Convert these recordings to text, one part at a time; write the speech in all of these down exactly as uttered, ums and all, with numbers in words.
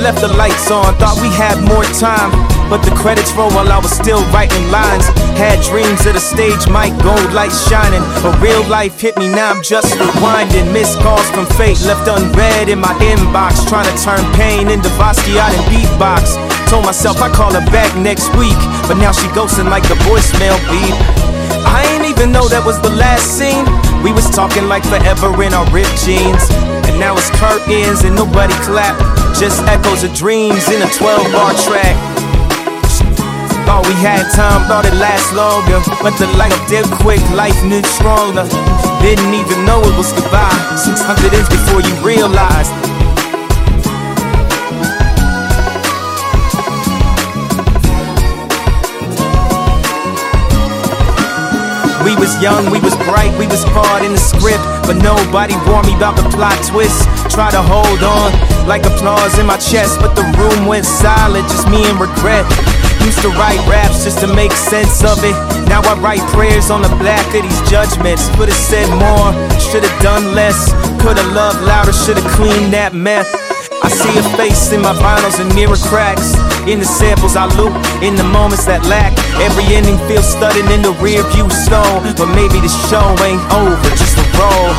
left the lights on, thought we had more time, but the credits roll while I was still writing lines. Had dreams of the stage, mic, gold lights shining, but real life hit me, now I'm just rewinding. Missed calls from fate left unread in my inbox, trying to turn pain into Basquiat and beatbox. Told myself I'd call her back next week, but now she ghosting like the voicemail beep. I ain't even know that was the last scene. We was talking like forever in our ripped jeans, and now it's curtains and nobody clapped, just echoes of dreams in a twelve bar track. Thought we had time, thought it last longer, but the light did quick, life moved stronger. Didn't even know it was goodbye. Six hundred ends before you realized. We was young, we was bright, we was part in the script, but nobody warned me about the plot twist. Try to hold on, like applause in my chest, but the room went silent, just me and regret. Used to write raps just to make sense of it. Now I write prayers on the black of these judgments. Could've said more, should've done less. Could've loved louder, should've cleaned that meth. I see a face in my vinyls and mirror cracks, in the samples I loop, in the moments that lack. Every ending feels studded in the rear view stone, but maybe the show ain't over, just a roll.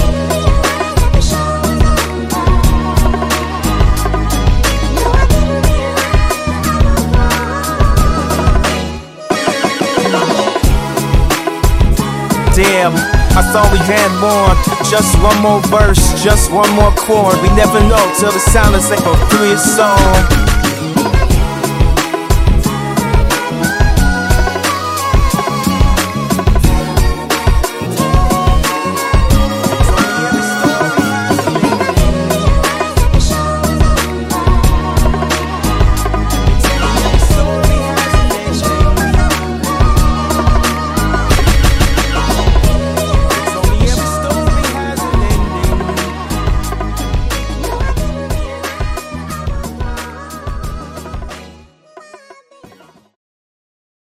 Damn, I thought we had more. Just one more verse, just one more chord. We never know till the silence echo through your soul.